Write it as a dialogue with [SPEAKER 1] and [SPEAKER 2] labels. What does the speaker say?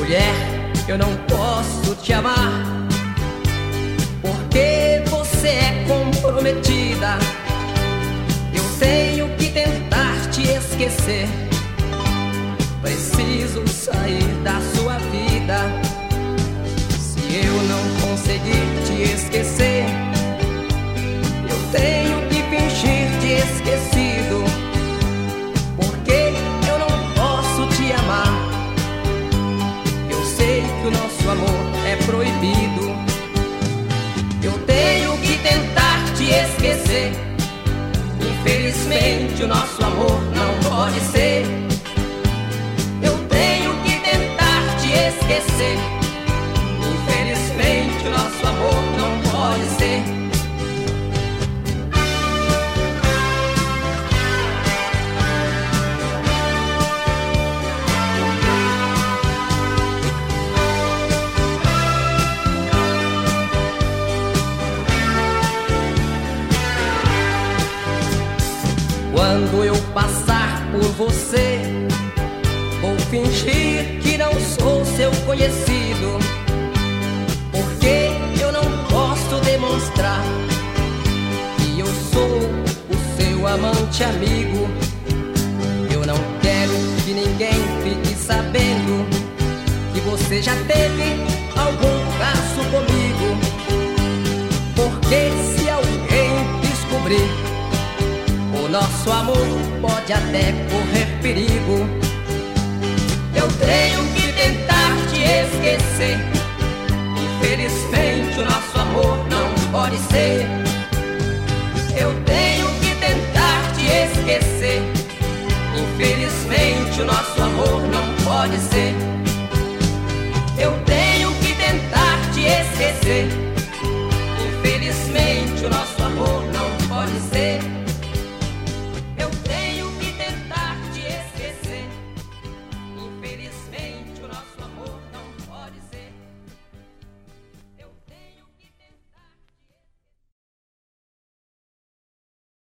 [SPEAKER 1] Mulher, eu não posso te amar, porque você é comprometida. Eu tenho que tentar te esquecer. Preciso sair da sua vida. Se eu não conseguir te esquecer, eu tenho que fingir de esquecido, porque eu não posso te amar. Eu sei que o nosso amor é proibido. Eu tenho que tentar te esquecer. Infelizmente o nosso amor não pode ser. Eu tenho que tentar te esquecer. Infelizmente o nosso amor não pode ser. Quando eu passar por você, vou fingir que não sou seu conhecido, porque eu não posso demonstrar que eu sou o seu amante amigo. Eu não quero que ninguém fique sabendo que você já teve algum caso comigo, porque se alguém descobrir, o nosso amor pode até correr perigo. Eu tenho que tentar te esquecer. Infelizmente o nosso amor não pode ser. Eu tenho que tentar te esquecer. Infelizmente o nosso amor não pode ser.